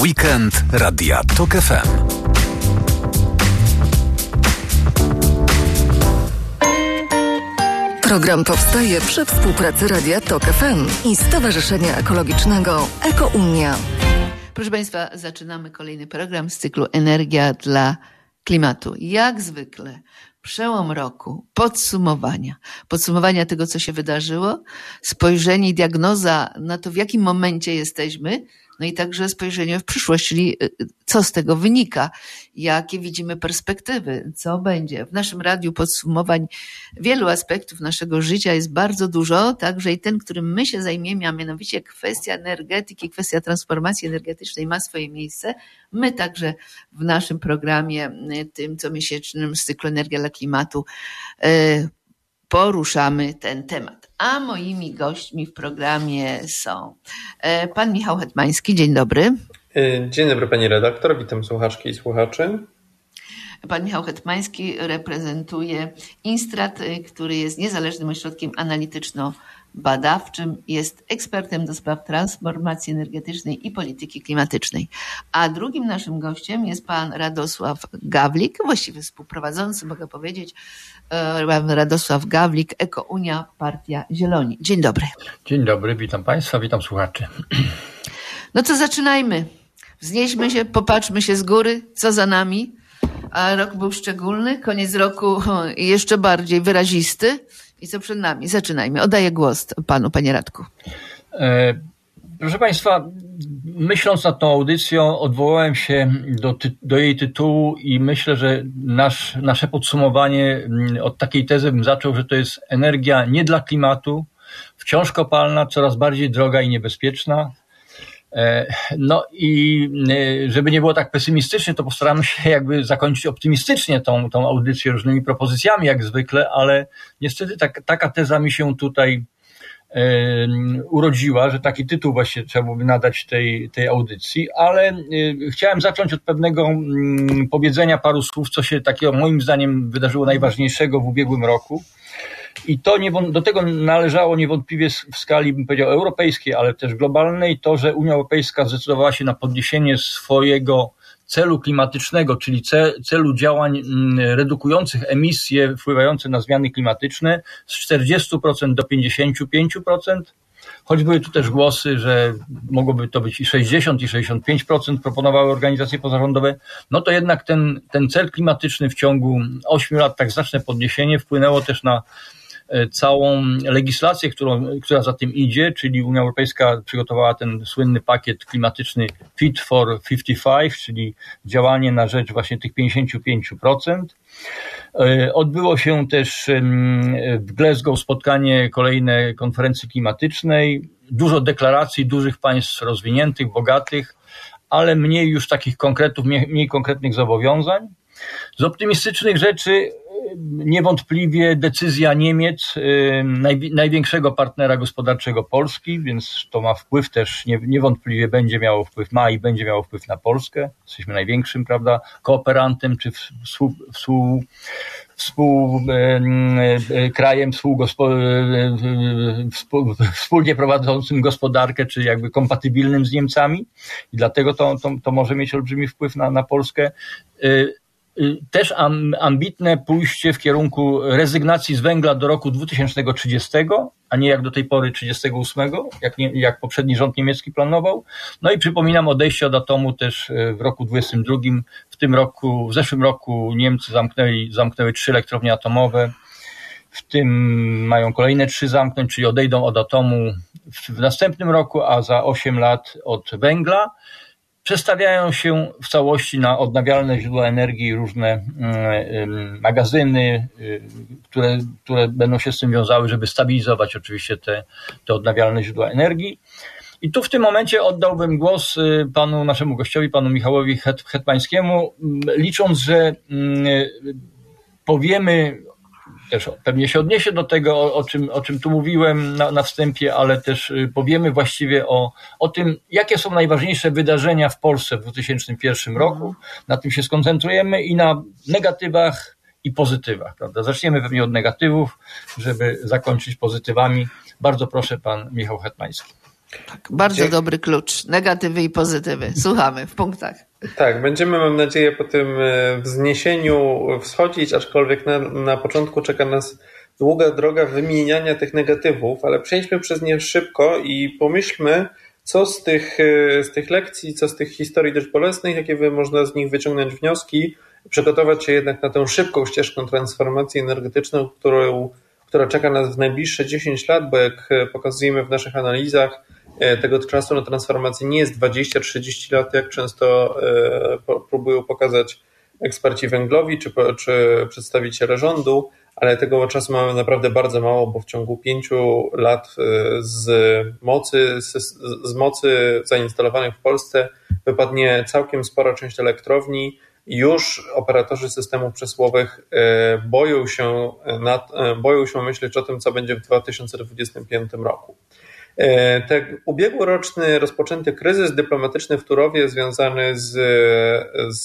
Weekend Radia TOK FM. Program powstaje przy współpracy Radia TOK FM i Stowarzyszenia Ekologicznego EkoUnia. Proszę Państwa, zaczynamy kolejny program z cyklu Energia dla Klimatu. Jak zwykle przełom roku, podsumowania tego, co się wydarzyło, spojrzenie i diagnoza na to, w jakim momencie jesteśmy, no i także spojrzenie w przyszłość, czyli co z tego wynika, jakie widzimy perspektywy, co będzie. W naszym radiu podsumowań wielu aspektów naszego życia jest bardzo dużo, także i ten, którym my się zajmiemy, a mianowicie kwestia energetyki, kwestia transformacji energetycznej ma swoje miejsce. My także w naszym programie, tym comiesięcznym z cyklu Energia dla Klimatu, poruszamy ten temat. A moimi gośćmi w programie są pan Michał Hetmański. Dzień dobry. Dzień dobry pani redaktor, witam słuchaczki i słuchaczy. Pan Michał Hetmański reprezentuje Instrat, który jest niezależnym ośrodkiem analityczno-badawczym, jest ekspertem do spraw transformacji energetycznej i polityki klimatycznej. A drugim naszym gościem jest pan Radosław Gawlik, właściwie współprowadzący, mogę powiedzieć, pan Radosław Gawlik, EkoUnia, Partia Zieloni. Dzień dobry. Dzień dobry, witam Państwa, witam słuchaczy. No to zaczynajmy. Wznieśmy się, popatrzmy się z góry, co za nami. A rok był szczególny, koniec roku jeszcze bardziej wyrazisty. I co przed nami? Zaczynajmy. Oddaję głos panu, panie Radku. Proszę Państwa, myśląc nad tą audycją, odwołałem się do jej tytułu i myślę, że nasze podsumowanie od takiej tezy bym zaczął, że to jest energia nie dla klimatu, wciąż kopalna, coraz bardziej droga i niebezpieczna. No i żeby nie było tak pesymistycznie, to postaramy się jakby zakończyć optymistycznie tą audycję różnymi propozycjami jak zwykle, ale niestety taka teza mi się tutaj urodziła, że taki tytuł właśnie trzeba byłoby nadać tej audycji, ale chciałem zacząć od pewnego powiedzenia paru słów, co się takiego moim zdaniem wydarzyło najważniejszego w ubiegłym roku. I to do tego należało niewątpliwie w skali, bym powiedział, europejskiej, ale też globalnej, to, że Unia Europejska zdecydowała się na podniesienie swojego celu klimatycznego, czyli celu działań redukujących emisje wpływające na zmiany klimatyczne z 40% do 55%. Choć były tu też głosy, że mogłoby to być i 60, i 65% proponowały organizacje pozarządowe, no to jednak ten cel klimatyczny w ciągu 8 lat, tak znaczne podniesienie, wpłynęło też na całą legislację, która za tym idzie, czyli Unia Europejska przygotowała ten słynny pakiet klimatyczny Fit for 55, czyli działanie na rzecz właśnie tych 55%. Odbyło się też w Glasgow spotkanie kolejne konferencji klimatycznej, dużo deklaracji dużych państw rozwiniętych, bogatych, ale mniej już takich konkretów, mniej konkretnych zobowiązań. Z optymistycznych rzeczy niewątpliwie decyzja Niemiec, największego partnera gospodarczego Polski, więc to ma wpływ też, niewątpliwie będzie miało wpływ na Polskę. Jesteśmy największym, prawda, kooperantem czy krajem wspólnie prowadzącym gospodarkę, czy jakby kompatybilnym z Niemcami i dlatego to może mieć olbrzymi wpływ na Polskę. Też ambitne pójście w kierunku rezygnacji z węgla do roku 2030, a nie jak do tej pory 38, jak poprzedni rząd niemiecki planował. No i przypominam odejście od atomu też w roku 22. W zeszłym roku Niemcy zamknęły 3 elektrownie atomowe. W tym mają kolejne 3 zamknąć, czyli odejdą od atomu w następnym roku, a za 8 lat od węgla. Przestawiają się w całości na odnawialne źródła energii, różne magazyny, które będą się z tym wiązały, żeby stabilizować oczywiście te odnawialne źródła energii. I tu w tym momencie oddałbym głos naszemu gościowi, panu Michałowi Hetmańskiemu, licząc, że powiemy, też pewnie się odniesie do tego, o czym tu mówiłem na wstępie, ale też powiemy właściwie o tym, jakie są najważniejsze wydarzenia w Polsce w 2001 roku. Na tym się skoncentrujemy i na negatywach i pozytywach, prawda? Zaczniemy pewnie od negatywów, żeby zakończyć pozytywami. Bardzo proszę, pan Michał Hetmański. Tak, bardzo dobry klucz. Negatywy i pozytywy. Słuchamy w punktach. Tak, będziemy, mam nadzieję, po tym wzniesieniu wschodzić, aczkolwiek na początku czeka nas długa droga wymieniania tych negatywów, ale przejdźmy przez nie szybko i pomyślmy, co z tych lekcji, co z tych historii dość bolesnych, jakie można z nich wyciągnąć wnioski, przygotować się jednak na tę szybką ścieżkę transformacji energetyczną, która czeka nas w najbliższe 10 lat, bo jak pokazujemy w naszych analizach, tego czasu na transformację nie jest 20-30 lat, jak często próbują pokazać eksperci węglowi czy przedstawiciele rządu, ale tego czasu mamy naprawdę bardzo mało, bo w ciągu 5 lat z mocy zainstalowanych w Polsce wypadnie całkiem spora część elektrowni. Już operatorzy systemów przesyłowych boją się myśleć o tym, co będzie w 2025 roku. Ten ubiegłoroczny rozpoczęty kryzys dyplomatyczny w Turowie związany z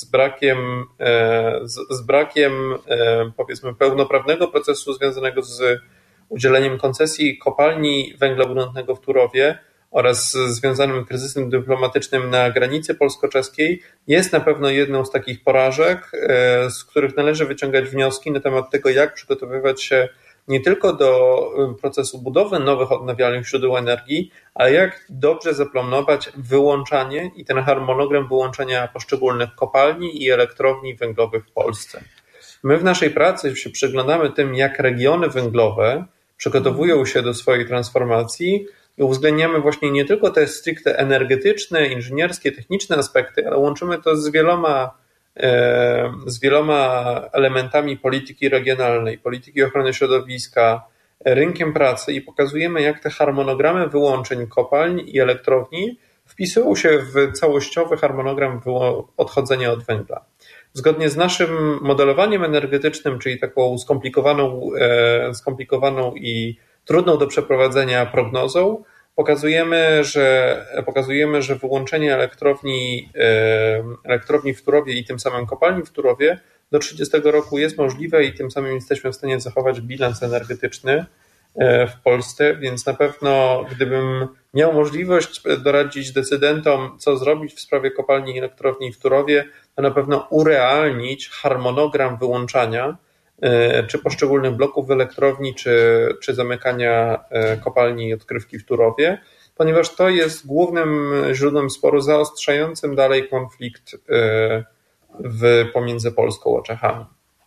brakiem powiedzmy pełnoprawnego procesu związanego z udzieleniem koncesji kopalni węgla brunatnego w Turowie oraz związanym kryzysem dyplomatycznym na granicy polsko-czeskiej jest na pewno jedną z takich porażek, z których należy wyciągać wnioski na temat tego, jak przygotowywać się nie tylko do procesu budowy nowych odnawialnych źródeł energii, ale jak dobrze zaplanować wyłączanie i ten harmonogram wyłączenia poszczególnych kopalni i elektrowni węglowych w Polsce. My w naszej pracy się przyglądamy tym, jak regiony węglowe przygotowują się do swojej transformacji i uwzględniamy właśnie nie tylko te stricte energetyczne, inżynierskie, techniczne aspekty, ale łączymy to z wieloma elementami polityki regionalnej, polityki ochrony środowiska, rynkiem pracy i pokazujemy, jak te harmonogramy wyłączeń kopalń i elektrowni wpisują się w całościowy harmonogram odchodzenia od węgla. Zgodnie z naszym modelowaniem energetycznym, czyli taką skomplikowaną i trudną do przeprowadzenia prognozą, pokazujemy, że wyłączenie elektrowni w Turowie i tym samym kopalni w Turowie do 30 roku jest możliwe i tym samym jesteśmy w stanie zachować bilans energetyczny w Polsce, więc na pewno gdybym miał możliwość doradzić decydentom, co zrobić w sprawie kopalni i elektrowni w Turowie, to na pewno urealnić harmonogram wyłączania czy poszczególnych bloków w elektrowni, czy zamykania kopalni i odkrywki w Turowie, ponieważ to jest głównym źródłem sporu zaostrzającym dalej konflikt pomiędzy Polską a Czechami.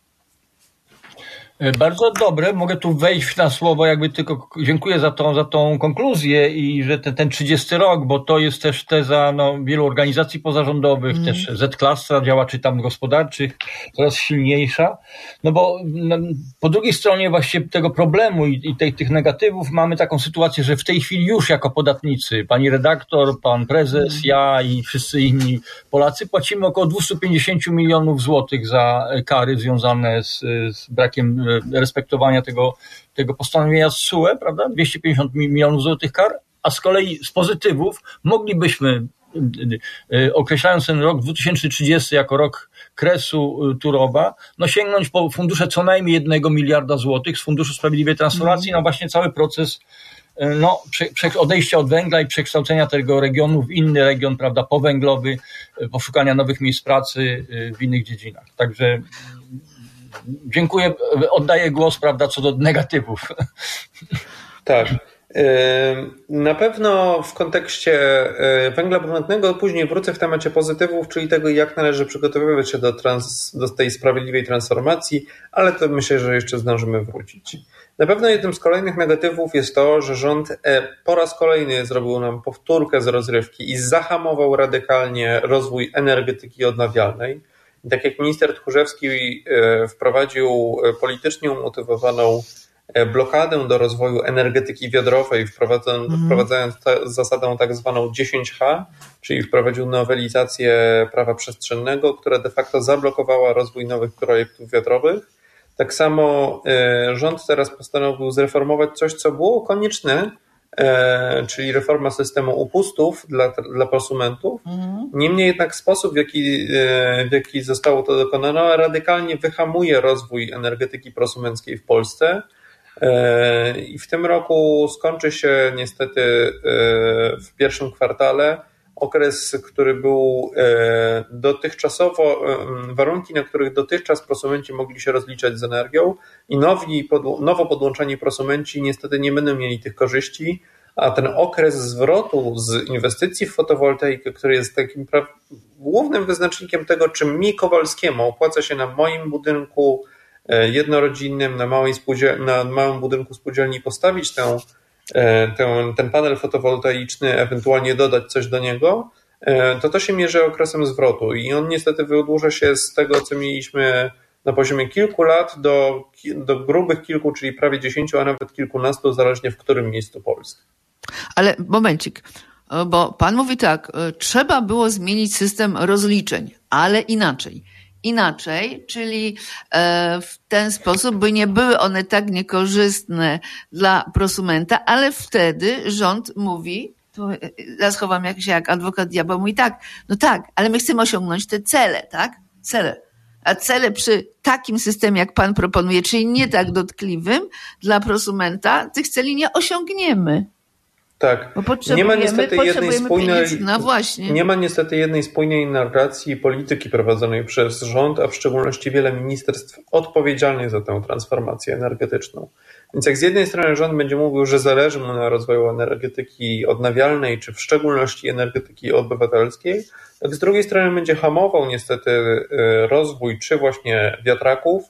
Bardzo dobre, mogę tu wejść na słowo, jakby tylko dziękuję za tą konkluzję i że ten 30 rok, bo to jest też teza wielu organizacji pozarządowych, też Z-klasa działaczy tam gospodarczych, coraz silniejsza, bo po drugiej stronie właśnie tego problemu i tych negatywów mamy taką sytuację, że w tej chwili już jako podatnicy, pani redaktor, pan prezes, ja i wszyscy inni Polacy płacimy około 250 milionów złotych za kary związane z brakiem respektowania tego postanowienia z TSUE, prawda? 250 milionów złotych kar, a z kolei z pozytywów moglibyśmy, określając ten rok 2030 jako rok kresu Turowa, sięgnąć po fundusze co najmniej 1 miliarda złotych z Funduszu Sprawiedliwej Transformacji na właśnie cały proces odejścia od węgla i przekształcenia tego regionu w inny region, prawda, powęglowy, poszukania nowych miejsc pracy w innych dziedzinach. Także dziękuję, oddaję głos, prawda, co do negatywów. Tak. Na pewno w kontekście węgla brunatnego później wrócę w temacie pozytywów, czyli tego, jak należy przygotowywać się do tej sprawiedliwej transformacji, ale to myślę, że jeszcze zdążymy wrócić. Na pewno jednym z kolejnych negatywów jest to, że rząd po raz kolejny zrobił nam powtórkę z rozrywki i zahamował radykalnie rozwój energetyki odnawialnej. I tak jak minister Tchórzewski wprowadził politycznie umotywowaną blokadę do rozwoju energetyki wiatrowej, wprowadzając zasadę tak zwaną 10H, czyli wprowadził nowelizację prawa przestrzennego, która de facto zablokowała rozwój nowych projektów wiatrowych. Tak samo rząd teraz postanowił zreformować coś, co było konieczne, czyli reforma systemu upustów dla prosumentów. Niemniej jednak sposób, w jaki zostało to dokonane, radykalnie wyhamuje rozwój energetyki prosumenckiej w Polsce. I w tym roku skończy się niestety w pierwszym kwartale okres, który był dotychczasowo, warunki, na których dotychczas prosumenci mogli się rozliczać z energią i nowo podłączeni prosumenci niestety nie będą mieli tych korzyści, a ten okres zwrotu z inwestycji w fotowoltaikę, który jest takim głównym wyznacznikiem tego, czy mi, Kowalskiemu, opłaca się na moim budynku jednorodzinnym, na małym budynku spółdzielni postawić ten panel fotowoltaiczny, ewentualnie dodać coś do niego, to się mierzy okresem zwrotu i on niestety wydłuża się z tego, co mieliśmy na poziomie kilku lat do grubych kilku, czyli prawie 10, a nawet kilkunastu, zależnie w którym miejscu Polski. Ale momencik, bo pan mówi tak, trzeba było zmienić system rozliczeń, ale inaczej, czyli w ten sposób, by nie były one tak niekorzystne dla prosumenta, ale wtedy rząd mówi, tu ja schowam jak adwokat diabła, mówi tak, no tak, ale my chcemy osiągnąć te cele, tak? Cele. A cele przy takim systemie, jak pan proponuje, czyli nie tak dotkliwym dla prosumenta, tych celi nie osiągniemy. Tak. Nie ma niestety jednej spójnej narracji polityki prowadzonej przez rząd, a w szczególności wiele ministerstw odpowiedzialnych za tę transformację energetyczną. Więc jak z jednej strony rząd będzie mówił, że zależy mu na rozwoju energetyki odnawialnej, czy w szczególności energetyki obywatelskiej, tak z drugiej strony będzie hamował niestety rozwój czy właśnie wiatraków,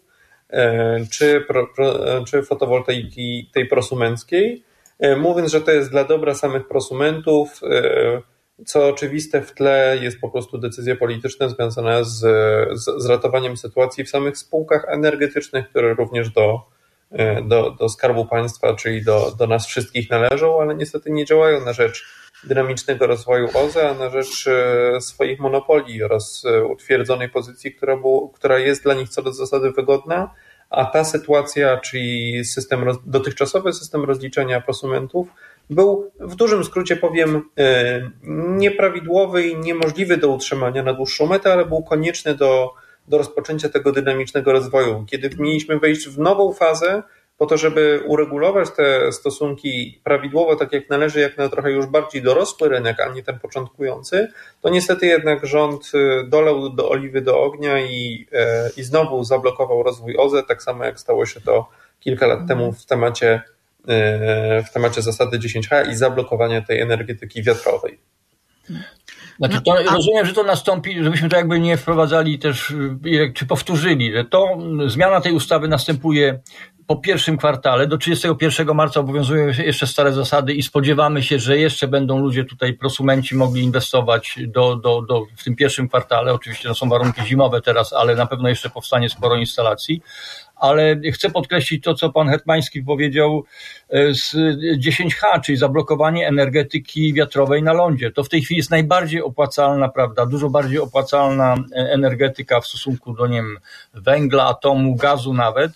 czy fotowoltaiki tej prosumenckiej, mówiąc, że to jest dla dobra samych prosumentów, co oczywiste w tle jest po prostu decyzja polityczna związana z ratowaniem sytuacji w samych spółkach energetycznych, które również do Skarbu Państwa, czyli do nas wszystkich należą, ale niestety nie działają na rzecz dynamicznego rozwoju OZE, a na rzecz swoich monopoli oraz utwierdzonej pozycji, która jest dla nich co do zasady wygodna, a ta sytuacja, czyli dotychczasowy system rozliczenia prosumentów był, w dużym skrócie powiem, nieprawidłowy i niemożliwy do utrzymania na dłuższą metę, ale był konieczny do rozpoczęcia tego dynamicznego rozwoju. Kiedy mieliśmy wejść w nową fazę, po to, żeby uregulować te stosunki prawidłowo, tak jak należy, jak na trochę już bardziej dorosły rynek, a nie ten początkujący, to niestety jednak rząd dolał do oliwy do ognia i znowu zablokował rozwój OZE, tak samo jak stało się to kilka lat temu w temacie zasady 10H i zablokowania tej energetyki wiatrowej. Znaczy rozumiem, że to nastąpi, żebyśmy to jakby nie wprowadzali też, czy powtórzyli, że zmiana tej ustawy następuje po pierwszym kwartale, do 31 marca obowiązują jeszcze stare zasady i spodziewamy się, że jeszcze będą ludzie tutaj, prosumenci mogli inwestować w tym pierwszym kwartale. Oczywiście to są warunki zimowe teraz, ale na pewno jeszcze powstanie sporo instalacji. Ale chcę podkreślić to, co pan Hetmański powiedział z 10H, czyli zablokowanie energetyki wiatrowej na lądzie. To w tej chwili jest najbardziej opłacalna, prawda, dużo bardziej opłacalna energetyka w stosunku do, nie wiem, węgla, atomu, gazu nawet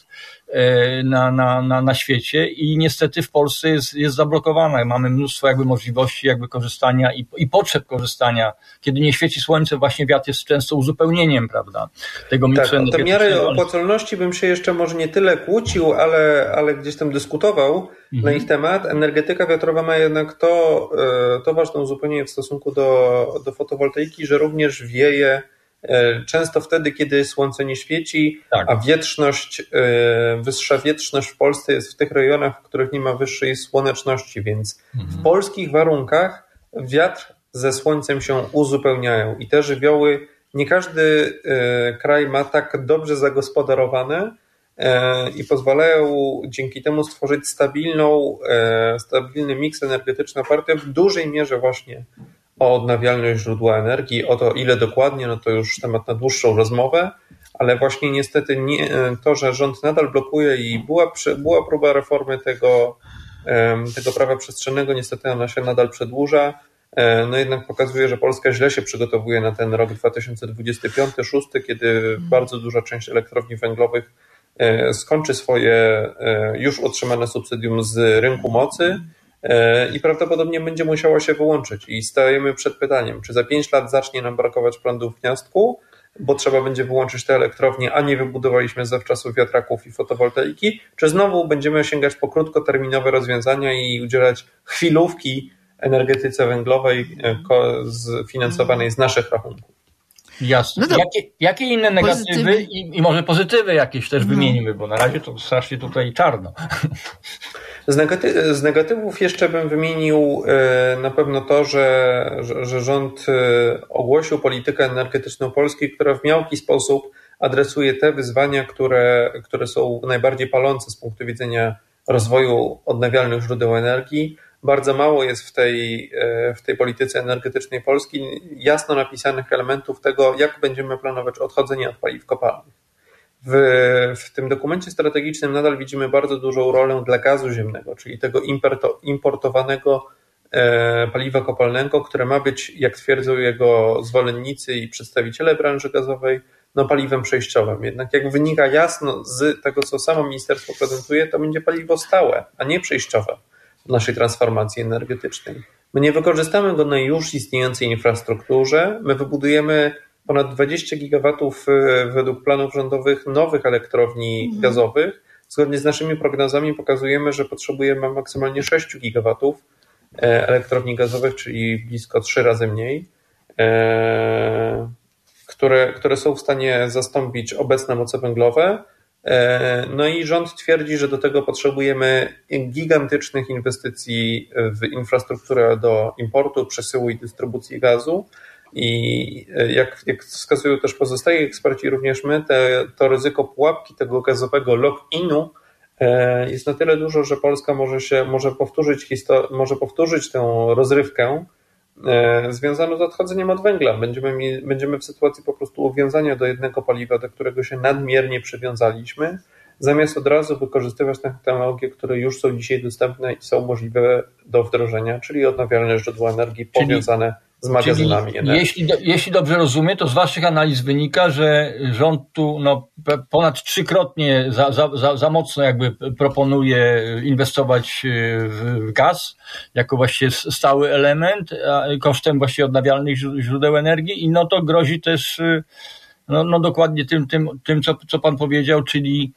na świecie i niestety w Polsce jest zablokowana. Mamy mnóstwo jakby możliwości jakby korzystania i potrzeb korzystania. Kiedy nie świeci słońce, właśnie wiatr jest często uzupełnieniem, prawda, tego miksu energetycznego. Te miary opłacalności bym się jeszcze może nie tyle kłócił, ale gdzieś tam dyskutował na ich temat. Energetyka wiatrowa ma jednak to ważne uzupełnienie w stosunku do fotowoltaiki, że również wieje często wtedy, kiedy słońce nie świeci, tak. A wyższa wietrzność w Polsce jest w tych rejonach, w których nie ma wyższej słoneczności, więc w polskich warunkach wiatr ze słońcem się uzupełniają i te żywioły, nie każdy kraj ma tak dobrze zagospodarowane i pozwalają dzięki temu stworzyć stabilny miks energetyczny oparty w dużej mierze właśnie o odnawialne źródła energii. O to, ile dokładnie, no to już temat na dłuższą rozmowę, ale właśnie niestety to, że rząd nadal blokuje i była próba reformy tego prawa przestrzennego, niestety ona się nadal przedłuża, no jednak pokazuje, że Polska źle się przygotowuje na ten rok 2025-2026, kiedy bardzo duża część elektrowni węglowych skończy swoje już otrzymane subsydium z rynku mocy i prawdopodobnie będzie musiała się wyłączyć i stajemy przed pytaniem, czy za 5 lat zacznie nam brakować prądu w gniazdku, bo trzeba będzie wyłączyć te elektrownie, a nie wybudowaliśmy zawczasu wiatraków i fotowoltaiki, czy znowu będziemy sięgać po krótkoterminowe rozwiązania i udzielać chwilówki energetyce węglowej finansowanej z naszych rachunków. Jasne. No to jakie inne negatywy i może pozytywy jakieś też wymienimy, bo na razie to strasznie tutaj czarno. Z negatywów jeszcze bym wymienił na pewno to, że rząd ogłosił politykę energetyczną Polski, która w miałki sposób adresuje te wyzwania, które są najbardziej palące z punktu widzenia rozwoju odnawialnych źródeł energii. Bardzo mało jest w tej polityce energetycznej Polski jasno napisanych elementów tego, jak będziemy planować odchodzenie od paliw kopalnych. W tym dokumencie strategicznym nadal widzimy bardzo dużą rolę dla gazu ziemnego, czyli tego importowanego paliwa kopalnego, które ma być, jak twierdzą jego zwolennicy i przedstawiciele branży gazowej, paliwem przejściowym. Jednak jak wynika jasno z tego, co samo ministerstwo prezentuje, to będzie paliwo stałe, a nie przejściowe w naszej transformacji energetycznej. My nie wykorzystamy go na już istniejącej infrastrukturze, my wybudujemy ponad 20 gigawatów według planów rządowych nowych elektrowni gazowych. Zgodnie z naszymi prognozami pokazujemy, że potrzebujemy maksymalnie 6 gigawatów elektrowni gazowych, czyli blisko 3 razy mniej, które są w stanie zastąpić obecne moce węglowe. No i rząd twierdzi, że do tego potrzebujemy gigantycznych inwestycji w infrastrukturę do importu, przesyłu i dystrybucji gazu. I jak wskazują też pozostali eksperci, również my, to ryzyko pułapki tego gazowego lock-inu jest na tyle dużo, że Polska może powtórzyć tę rozrywkę związaną z odchodzeniem od węgla. Będziemy w sytuacji po prostu uwiązania do jednego paliwa, do którego się nadmiernie przywiązaliśmy, zamiast od razu wykorzystywać technologie, które już są dzisiaj dostępne i są możliwe do wdrożenia, czyli odnawialne źródła energii powiązane z magazynami energii. Jeśli dobrze rozumiem, to z waszych analiz wynika, że rząd tu ponad 3-krotnie za mocno jakby proponuje inwestować w gaz jako właściwie stały element, kosztem właściwie odnawialnych źródeł energii i to grozi też dokładnie tym co pan powiedział, czyli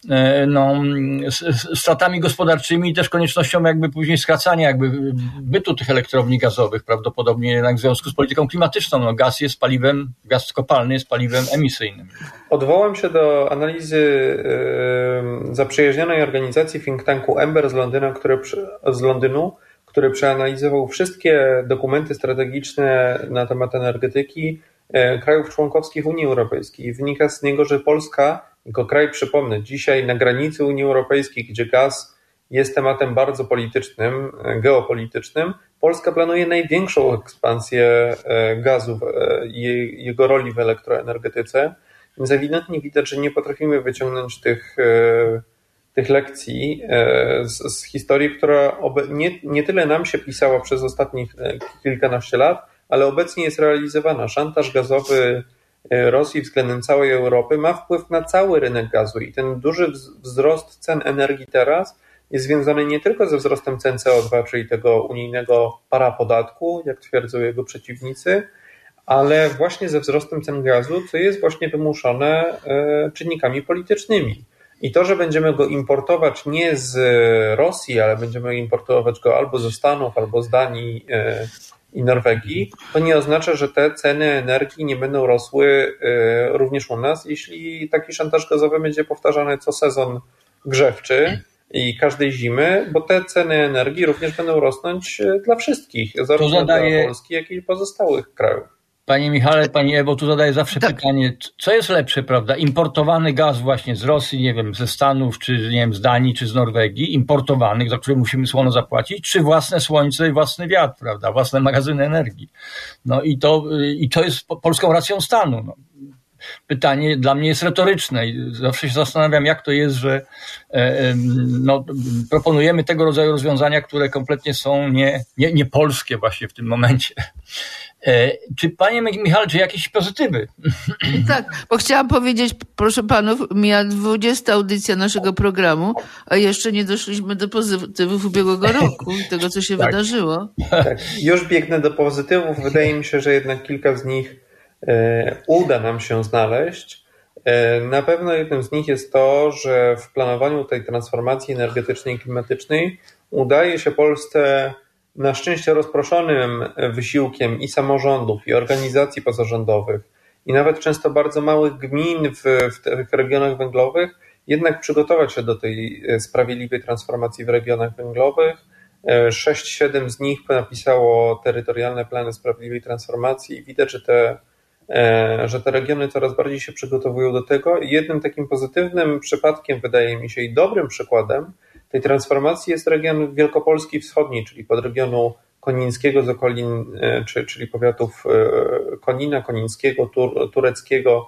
stratami gospodarczymi i też koniecznością jakby później skracania jakby bytu tych elektrowni gazowych, prawdopodobnie jednak w związku z polityką klimatyczną. Gaz kopalny jest paliwem emisyjnym. Odwołam się do analizy zaprzyjaźnionej organizacji think tanku Ember z Londynu, który przeanalizował wszystkie dokumenty strategiczne na temat energetyki krajów członkowskich Unii Europejskiej. Wynika z niego, że Polska, jako kraj, przypomnę, dzisiaj na granicy Unii Europejskiej, gdzie gaz jest tematem bardzo politycznym, geopolitycznym, Polska planuje największą ekspansję gazu i jego roli w elektroenergetyce. Więc ewidentnie widać, że nie potrafimy wyciągnąć tych lekcji z historii, która nie tyle nam się pisała przez ostatnich kilkanaście lat, ale obecnie jest realizowana. Szantaż gazowy Rosji względem całej Europy ma wpływ na cały rynek gazu i ten duży wzrost cen energii teraz jest związany nie tylko ze wzrostem cen CO2, czyli tego unijnego parapodatku, jak twierdzą jego przeciwnicy, ale właśnie ze wzrostem cen gazu, co jest właśnie wymuszone czynnikami politycznymi. I to, że będziemy go importować nie z Rosji, ale będziemy importować go albo ze Stanów, albo z Danii i Norwegii, to nie oznacza, że te ceny energii nie będą rosły również u nas, jeśli taki szantaż gazowy będzie powtarzany co sezon grzewczy i każdej zimy, bo te ceny energii również będą rosnąć dla wszystkich, zarówno dla Polski, jak i pozostałych krajów. Panie Michale, Pani Ewo, tu zadaję zawsze pytanie, co jest lepsze, prawda? Importowany gaz właśnie z Rosji, nie wiem, ze Stanów, czy nie wiem, z Danii, czy z Norwegii, importowany, za który musimy słono zapłacić, czy własne słońce i własny wiatr, prawda? Własne magazyny energii. I to jest polską racją stanu. Pytanie dla mnie jest retoryczne i zawsze się zastanawiam, jak to jest, że proponujemy tego rodzaju rozwiązania, które kompletnie są nie polskie właśnie w tym momencie. Czy panie Michale, czy jakieś pozytywy? Tak, bo chciałam powiedzieć, proszę panów, mija 20. audycja naszego programu, a jeszcze nie doszliśmy do pozytywów ubiegłego roku i tego, co się wydarzyło. Tak, już biegnę do pozytywów. Wydaje mi się, że jednak kilka z nich uda nam się znaleźć. Na pewno jednym z nich jest to, że w planowaniu tej transformacji energetycznej i klimatycznej udaje się Polsce na szczęście rozproszonym wysiłkiem i samorządów, i organizacji pozarządowych, i nawet często bardzo małych gmin w tych regionach węglowych, jednak przygotować się do tej sprawiedliwej transformacji w regionach węglowych. 6-7 z nich napisało terytorialne plany sprawiedliwej transformacji i widać, że te regiony coraz bardziej się przygotowują do tego. I jednym takim pozytywnym przypadkiem, wydaje mi się, i dobrym przykładem tej transformacji jest region Wielkopolski Wschodniej, czyli podregionu konińskiego z okolin, czyli powiatów Konina, Konińskiego, Tureckiego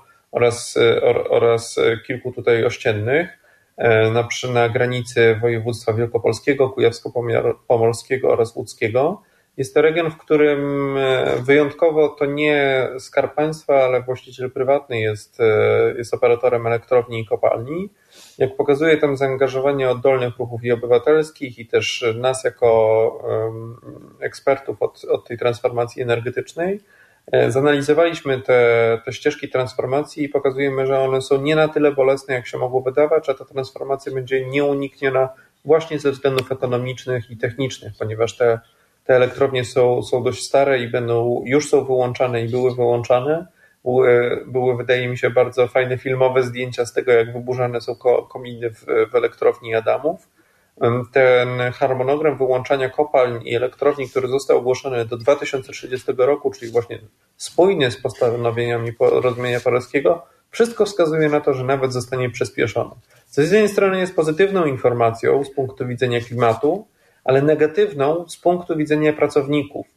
oraz kilku tutaj ościennych na granicy województwa wielkopolskiego, kujawsko-pomorskiego oraz łódzkiego. Jest to region, w którym wyjątkowo to nie Skarb Państwa, ale właściciel prywatny jest operatorem elektrowni i kopalni. Jak pokazuje tam zaangażowanie oddolnych ruchów i obywatelskich i też nas jako ekspertów od tej transformacji energetycznej, zanalizowaliśmy te ścieżki transformacji i pokazujemy, że one są nie na tyle bolesne, jak się mogło wydawać, a ta transformacja będzie nieunikniona właśnie ze względów ekonomicznych i technicznych, ponieważ te elektrownie są dość stare i już są wyłączane i były wyłączane. Były, wydaje mi się, bardzo fajne filmowe zdjęcia z tego, jak wyburzane są kominy w elektrowni Adamów. Ten harmonogram wyłączania kopalń i elektrowni, który został ogłoszony do 2030 roku, czyli właśnie spójny z postanowieniami porozumienia paryskiego, wszystko wskazuje na to, że nawet zostanie przyspieszony. Co z jednej strony jest pozytywną informacją z punktu widzenia klimatu, ale negatywną z punktu widzenia pracowników.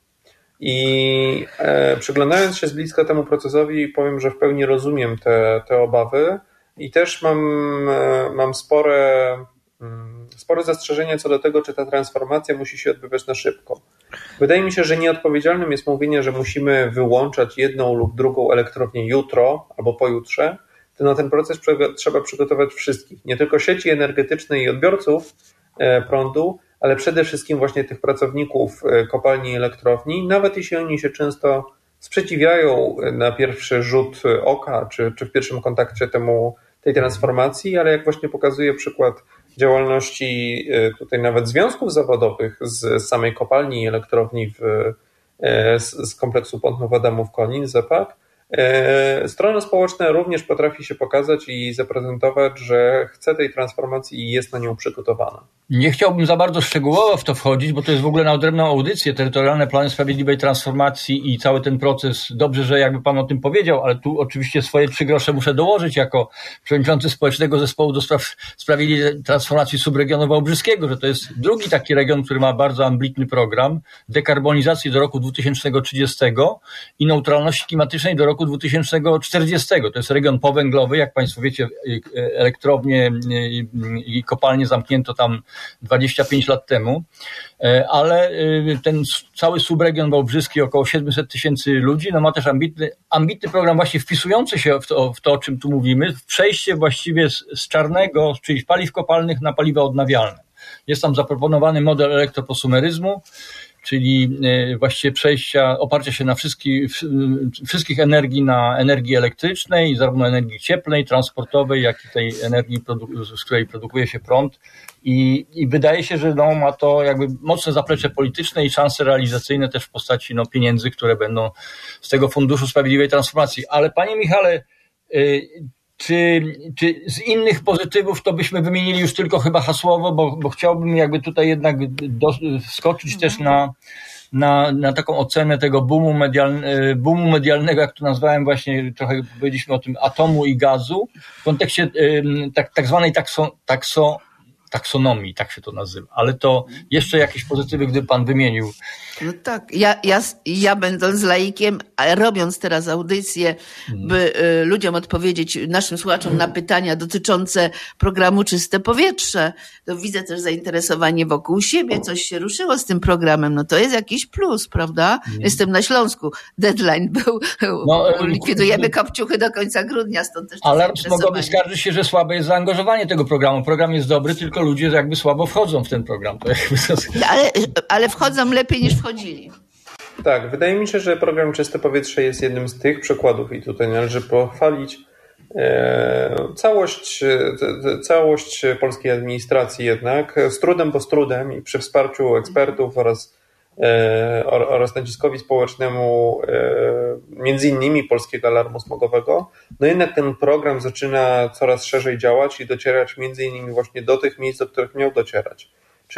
I przyglądając się z bliska temu procesowi, powiem, że w pełni rozumiem te obawy i też mam spore zastrzeżenia co do tego, czy ta transformacja musi się odbywać na szybko. Wydaje mi się, że nieodpowiedzialnym jest mówienie, że musimy wyłączać jedną lub drugą elektrownię jutro albo pojutrze. To na ten proces trzeba przygotować wszystkich, nie tylko sieci energetyczne i odbiorców prądu, ale przede wszystkim właśnie tych pracowników kopalni i elektrowni, nawet jeśli oni się często sprzeciwiają na pierwszy rzut oka, czy w pierwszym kontakcie tej transformacji, ale jak właśnie pokazuje przykład działalności tutaj nawet związków zawodowych z samej kopalni i elektrowni z kompleksu Pątnów Adamów Konin, ZEPAK, strona społeczna również potrafi się pokazać i zaprezentować, że chce tej transformacji i jest na nią przygotowana. Nie chciałbym za bardzo szczegółowo w to wchodzić, bo to jest w ogóle na odrębną audycję, terytorialne plany sprawiedliwej transformacji i cały ten proces. Dobrze, że jakby pan o tym powiedział, ale tu oczywiście swoje 3 grosze muszę dołożyć jako przewodniczący Społecznego Zespołu do Spraw Sprawiedliwej Transformacji Subregionu Wałbrzyskiego, że to jest drugi taki region, który ma bardzo ambitny program dekarbonizacji do roku 2030 i neutralności klimatycznej do roku 2040. To jest region powęglowy, jak państwo wiecie, elektrownie i kopalnie zamknięto tam 25 lat temu, ale ten cały subregion wałbrzyski, około 700 000 ludzi, no ma też ambitny program właśnie wpisujący się w to, o czym tu mówimy, w przejście właściwie z czarnego, czyli z paliw kopalnych na paliwa odnawialne. Jest tam zaproponowany model elektroprosumeryzmu, czyli właściwie oparcia się na wszystkich energii, na energii elektrycznej, zarówno energii cieplnej, transportowej, jak i tej energii, z której produkuje się prąd. I wydaje się, że ma to jakby mocne zaplecze polityczne i szanse realizacyjne też w postaci pieniędzy, które będą z tego Funduszu Sprawiedliwej Transformacji. Ale panie Michale, czy z innych pozytywów to byśmy wymienili już tylko chyba hasłowo, bo chciałbym jakby tutaj jednak wskoczyć też na taką ocenę tego boomu medialnego, jak to nazwałem właśnie, trochę powiedzieliśmy o tym atomu i gazu, w kontekście tak zwanej taksonomii, tak się to nazywa. Ale to jeszcze jakieś pozytywy, gdyby pan wymienił. No tak, ja będąc laikiem, robiąc teraz audycję, by ludziom odpowiedzieć, naszym słuchaczom na pytania dotyczące programu Czyste Powietrze, to widzę też zainteresowanie wokół siebie, coś się ruszyło z tym programem, no to jest jakiś plus, prawda? Jestem na Śląsku, deadline był, likwidujemy kopciuchy do końca grudnia, stąd też ale mogłoby skarżyć się, że słabe jest zaangażowanie tego programu. Program jest dobry, tylko ludzie jakby słabo wchodzą w ten program. To jakby ale wchodzą lepiej niż wchodzili. Tak, wydaje mi się, że program Czyste Powietrze jest jednym z tych przykładów i tutaj należy pochwalić całość polskiej administracji jednak z trudem, bo z trudem i przy wsparciu ekspertów oraz naciskowi społecznemu między innymi Polskiego Alarmu Smogowego, no jednak ten program zaczyna coraz szerzej działać i docierać między innymi właśnie do tych miejsc, do których miał docierać.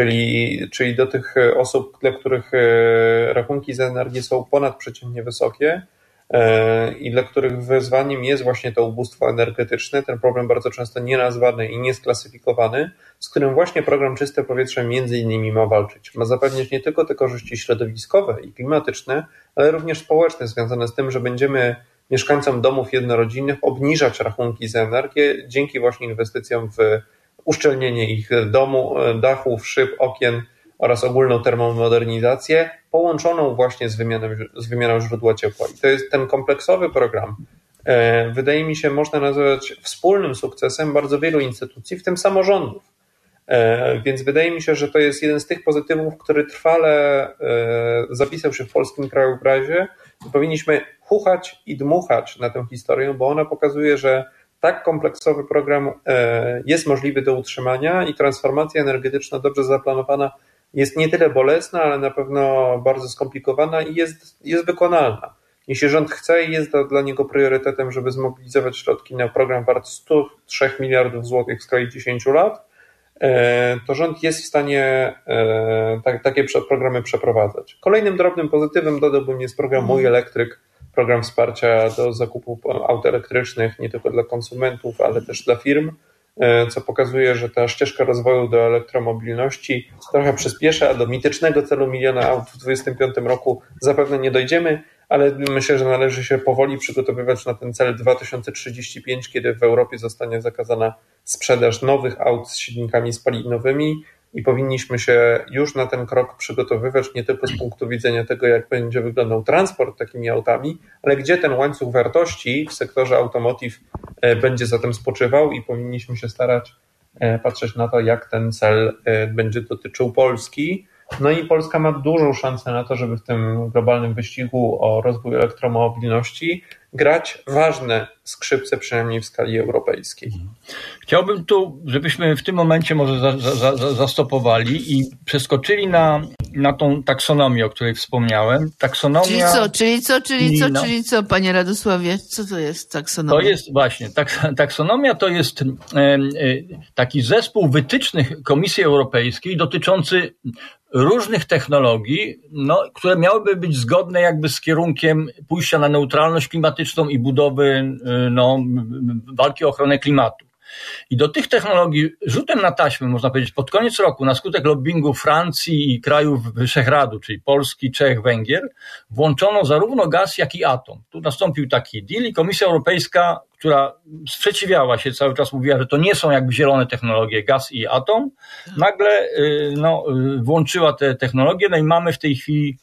Czyli do tych osób, dla których rachunki za energię są ponadprzeciętnie wysokie i dla których wyzwaniem jest właśnie to ubóstwo energetyczne, ten problem bardzo często nienazwany i niesklasyfikowany, z którym właśnie program Czyste Powietrze między innymi ma walczyć. Ma zapewniać nie tylko te korzyści środowiskowe i klimatyczne, ale również społeczne związane z tym, że będziemy mieszkańcom domów jednorodzinnych obniżać rachunki za energię dzięki właśnie inwestycjom w uszczelnienie ich domu, dachów, szyb, okien oraz ogólną termomodernizację połączoną właśnie z wymianą źródła ciepła. I to jest ten kompleksowy program. Wydaje mi się, można nazwać wspólnym sukcesem bardzo wielu instytucji, w tym samorządów. Więc wydaje mi się, że to jest jeden z tych pozytywów, który trwale zapisał się w polskim krajobrazie. Powinniśmy chuchać i dmuchać na tę historię, bo ona pokazuje, że tak kompleksowy program jest możliwy do utrzymania i transformacja energetyczna dobrze zaplanowana jest nie tyle bolesna, ale na pewno bardzo skomplikowana i jest wykonalna. Jeśli rząd chce i jest dla niego priorytetem, żeby zmobilizować środki na program wart 103 miliardów złotych w skali 10 lat, to rząd jest w stanie takie programy przeprowadzać. Kolejnym drobnym pozytywem dodałbym jest program Mój Elektryk, program wsparcia do zakupu aut elektrycznych nie tylko dla konsumentów, ale też dla firm, co pokazuje, że ta ścieżka rozwoju do elektromobilności trochę przyspieszy, a do mitycznego celu 1 000 000 aut w 2025 roku zapewne nie dojdziemy, ale myślę, że należy się powoli przygotowywać na ten cel 2035, kiedy w Europie zostanie zakazana sprzedaż nowych aut z silnikami spalinowymi i powinniśmy się już na ten krok przygotowywać nie tylko z punktu widzenia tego, jak będzie wyglądał transport takimi autami, ale gdzie ten łańcuch wartości w sektorze automotive będzie zatem spoczywał i powinniśmy się starać patrzeć na to, jak ten cel będzie dotyczył Polski. No i Polska ma dużą szansę na to, żeby w tym globalnym wyścigu o rozwój elektromobilności grać ważne skrzypce, przynajmniej w skali europejskiej. Chciałbym tu, żebyśmy w tym momencie może zastopowali i przeskoczyli na tą taksonomię, o której wspomniałem. Taksonomia... Czyli co, panie Radosławie? Co to jest taksonomia? To jest właśnie, taksonomia to jest taki zespół wytycznych Komisji Europejskiej dotyczący różnych technologii, które miałyby być zgodne jakby z kierunkiem pójścia na neutralność klimatyczną i budowy walki o ochronę klimatu. I do tych technologii rzutem na taśmę, można powiedzieć, pod koniec roku na skutek lobbingu Francji i krajów Wyszehradu, czyli Polski, Czech, Węgier, włączono zarówno gaz, jak i atom. Tu nastąpił taki deal i Komisja Europejska, która sprzeciwiała się, cały czas mówiła, że to nie są jakby zielone technologie, gaz i atom, nagle włączyła te technologie, no i mamy w tej chwili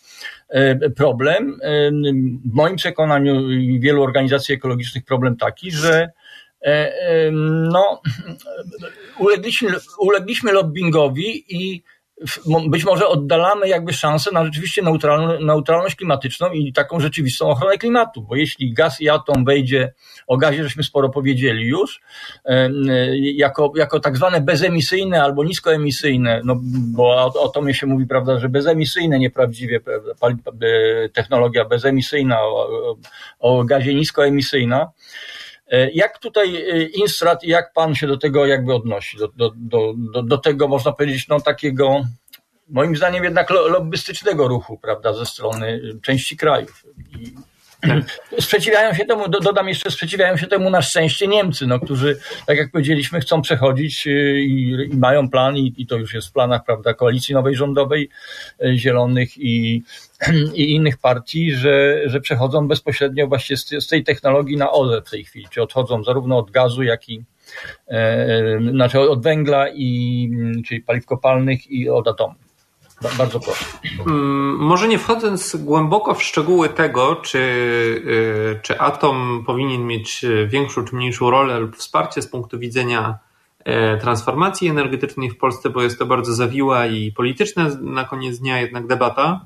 problem, w moim przekonaniu i wielu organizacji ekologicznych problem taki, że ulegliśmy lobbingowi i być może oddalamy jakby szansę na rzeczywiście neutralność klimatyczną i taką rzeczywistą ochronę klimatu, bo jeśli gaz i atom wejdzie, o gazie żeśmy sporo powiedzieli już, jako tak zwane bezemisyjne albo niskoemisyjne, bo o atomie się mówi, prawda, że bezemisyjne, nieprawdziwie, prawda, technologia bezemisyjna, o gazie niskoemisyjna. Jak tutaj Instrat i jak pan się do tego jakby odnosi? Do tego, można powiedzieć, takiego, moim zdaniem jednak lobbystycznego ruchu, prawda, ze strony części krajów. Sprzeciwiają się temu, dodam jeszcze, sprzeciwiają się temu na szczęście Niemcy, którzy, tak jak powiedzieliśmy, chcą przechodzić i mają plan i to już jest w planach, prawda, koalicji nowej rządowej, Zielonych i innych partii, że przechodzą bezpośrednio właśnie z tej technologii na OZE w tej chwili, czy odchodzą zarówno od gazu, jak i od węgla, czyli paliw kopalnych i od atomu. Bardzo proszę. Może nie wchodząc głęboko w szczegóły tego, czy atom powinien mieć większą czy mniejszą rolę lub wsparcie z punktu widzenia transformacji energetycznej w Polsce, bo jest to bardzo zawiła i polityczna na koniec dnia jednak debata.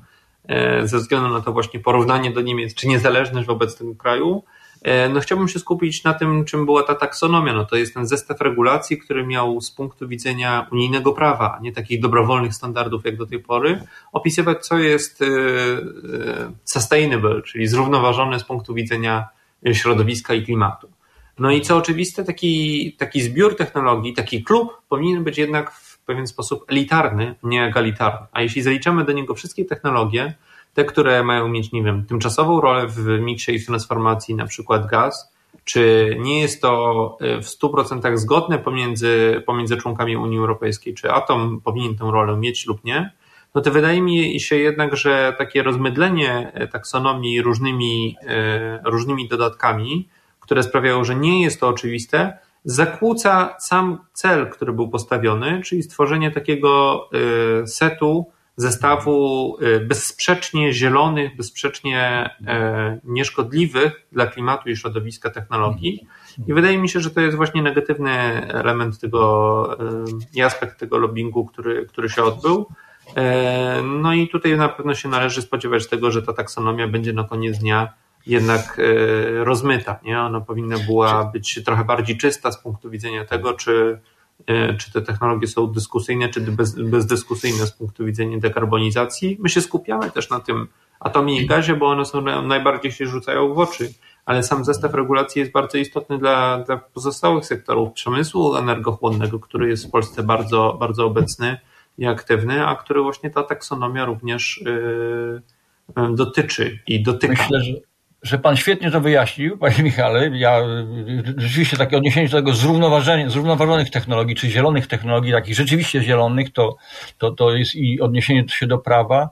ze względu na to właśnie porównanie do Niemiec, czy niezależność wobec tego kraju. No chciałbym się skupić na tym, czym była ta taksonomia. No to jest ten zestaw regulacji, który miał z punktu widzenia unijnego prawa, a nie takich dobrowolnych standardów jak do tej pory, opisywać, co jest sustainable, czyli zrównoważone z punktu widzenia środowiska i klimatu. No i co oczywiste, taki zbiór technologii, taki klub powinien być jednak w pewien sposób elitarny, nie egalitarny. A jeśli zaliczamy do niego wszystkie technologie, te, które mają mieć, nie wiem, tymczasową rolę w miksie i w transformacji, na przykład gaz, czy nie jest to w 100% zgodne pomiędzy członkami Unii Europejskiej, czy atom powinien tę rolę mieć lub nie, no to wydaje mi się jednak, że takie rozmydlenie taksonomii różnymi dodatkami, które sprawiają, że nie jest to oczywiste, zakłóca sam cel, który był postawiony, czyli stworzenie takiego setu, zestawu bezsprzecznie zielonych, bezsprzecznie nieszkodliwych dla klimatu i środowiska technologii. I wydaje mi się, że to jest właśnie negatywny element tego i aspekt tego lobbingu, który się odbył. No i tutaj na pewno się należy spodziewać tego, że ta taksonomia będzie na koniec dnia jednak rozmyta. Nie? Ona powinna była być trochę bardziej czysta z punktu widzenia tego, czy te technologie są dyskusyjne, czy bezdyskusyjne z punktu widzenia dekarbonizacji. My się skupiamy też na tym atomie i gazie, bo one najbardziej się rzucają w oczy, ale sam zestaw regulacji jest bardzo istotny dla pozostałych sektorów przemysłu energochłonnego, który jest w Polsce bardzo, bardzo obecny i aktywny, a który właśnie ta taksonomia również dotyczy i dotyka. Myślę, że pan świetnie to wyjaśnił, panie Michale. Ja rzeczywiście takie odniesienie do tego zrównoważonych technologii, czy zielonych technologii, takich rzeczywiście zielonych, to jest i odniesienie się do prawa.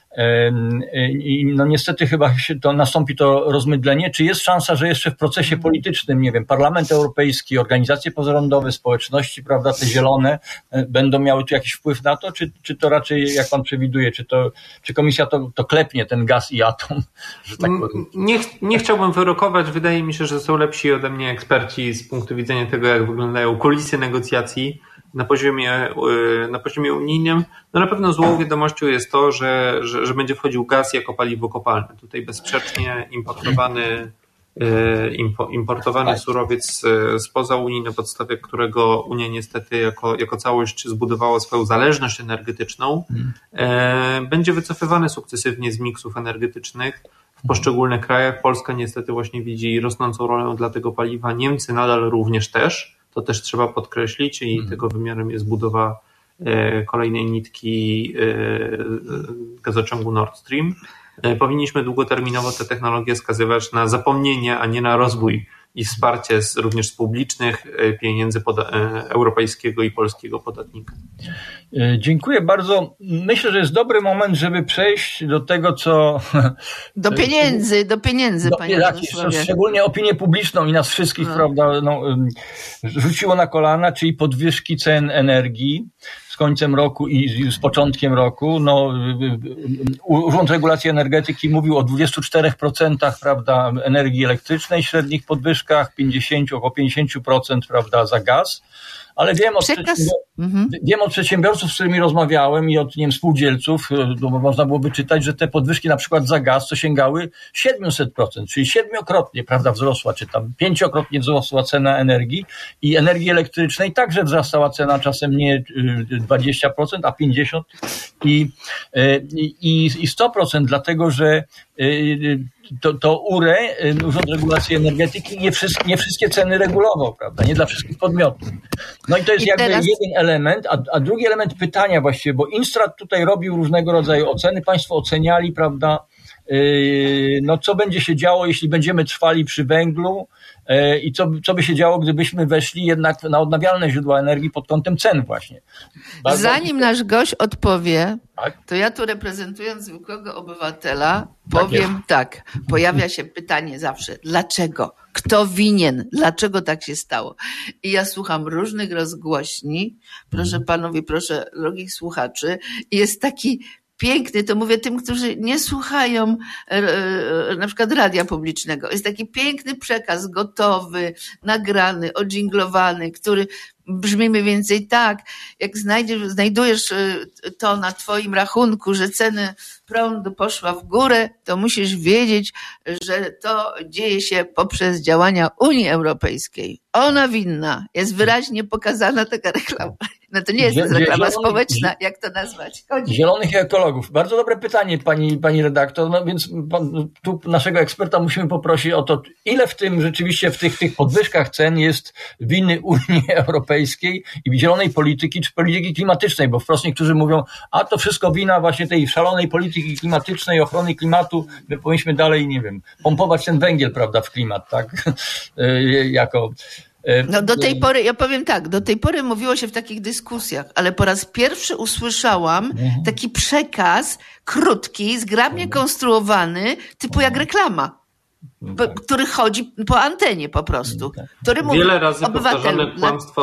I no niestety chyba nastąpi to rozmydlenie. Czy jest szansa, że jeszcze w procesie politycznym, nie wiem, Parlament Europejski, organizacje pozarządowe, społeczności, prawda, te zielone będą miały tu jakiś wpływ na to, czy to raczej, jak pan przewiduje, czy komisja to klepnie, ten gaz i atom? Że tak nie chciałbym wyrokować. Wydaje mi się, że są lepsi ode mnie eksperci z punktu widzenia tego, jak wyglądają kulisy negocjacji na poziomie unijnym. No na pewno złą wiadomością jest to, że będzie wchodził gaz jako paliwo kopalne. Tutaj bezsprzecznie importowany surowiec spoza Unii, na podstawie którego Unia niestety jako całość zbudowała swoją zależność energetyczną, będzie wycofywany sukcesywnie z miksów energetycznych w poszczególnych krajach. Polska niestety właśnie widzi rosnącą rolę dla tego paliwa. Niemcy nadal również też. To też trzeba podkreślić i tego wymiarem jest budowa kolejnej nitki gazociągu Nord Stream. Powinniśmy długoterminowo te technologie skazywać na zapomnienie, a nie na rozwój i wsparcie również z publicznych pieniędzy europejskiego i polskiego podatnika. Dziękuję bardzo. Myślę, że jest dobry moment, żeby przejść do tego, co... Do pieniędzy, panie Radosławie. Szczególnie opinię publiczną i nas wszystkich, prawda, rzuciło na kolana, czyli podwyżki cen energii z końcem roku i z początkiem roku. Urząd Regulacji Energetyki mówił o 24%, prawda, energii elektrycznej, średnich podwyżkach, około 50%, prawda, za gaz. Ale wiem od przedsiębiorców, z którymi rozmawiałem i od spółdzielców, można było wyczytać, że te podwyżki na przykład za gaz to sięgały 700%, czyli 7-krotnie, prawda, wzrosła, czy tam 5-krotnie wzrosła cena energii i energii elektrycznej także wzrastała cena, czasem nie 20%, a 50% i 100%, dlatego że to URE, Urząd Regulacji Energetyki, nie wszystkie ceny regulował, prawda, nie dla wszystkich podmiotów. No i to jest jeden element, a drugi element pytania właściwie, bo Instrat tutaj robił różnego rodzaju oceny, państwo oceniali, prawda, co będzie się działo, jeśli będziemy trwali przy węglu i co by się działo, gdybyśmy weszli jednak na odnawialne źródła energii pod kątem cen właśnie. Zanim nasz gość odpowie, to ja tu reprezentując zwykłego obywatela powiem tak, pojawia się pytanie zawsze, dlaczego? Kto winien? Dlaczego tak się stało? I ja słucham różnych rozgłośni, proszę panowie, proszę drogich słuchaczy, i jest taki piękny, to mówię tym, którzy nie słuchają na przykład radia publicznego. Jest taki piękny przekaz, gotowy, nagrany, odżinglowany, który brzmi mniej więcej tak, jak znajdujesz to na twoim rachunku, że ceny prądu poszła w górę, to musisz wiedzieć, że to dzieje się poprzez działania Unii Europejskiej. Ona winna. Jest wyraźnie pokazana taka reklama. No to nie jest reklama społeczna, jak to nazwać? Zielonych ekologów. Bardzo dobre pytanie, pani redaktor. No więc tu naszego eksperta musimy poprosić o to, ile w tym rzeczywiście w tych podwyżkach cen jest winy Unii Europejskiej i zielonej polityki, czy polityki klimatycznej, bo wprost niektórzy mówią, a to wszystko wina właśnie tej szalonej polityki klimatycznej, ochrony klimatu. My powinniśmy dalej, nie wiem, pompować ten węgiel, prawda, w klimat, tak? No do tej pory, ja powiem tak, do tej pory mówiło się w takich dyskusjach, ale po raz pierwszy usłyszałam taki przekaz krótki, zgrabnie konstruowany, typu jak reklama, który chodzi po antenie po prostu. Który mówi, wiele razy powtarzane kłamstwo